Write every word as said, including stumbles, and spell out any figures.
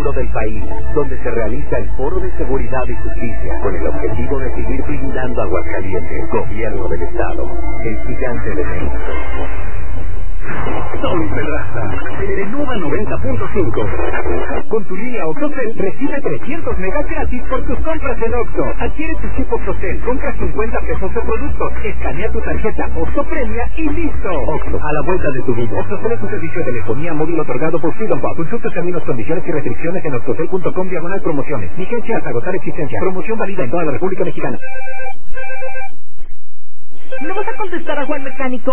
seguro del país, donde se realiza el Foro de Seguridad y Justicia, con el objetivo de seguir blindando a Aguascalientes. Gobierno del Estado, el gigante de México. Soy Pedraza, de Nova noventa punto cinco. Con tu línea Oxocel recibe trescientos megas gratis por tus compras en Oxxo. Adquiere tu chip Oxocel, compra cincuenta pesos de productos, escanea tu tarjeta Oxxo Premia y listo. Oxxo, a la vuelta de tu vida. Oxxocel es un servicio de telefonía móvil otorgado por Freedom Pop. Consulta términos, condiciones y restricciones en oxocel punto com diagonal promociones. Vigencia hasta agotar existencia. Promoción válida en toda la República Mexicana. ¿No vas a contestar a Juan Mecánico?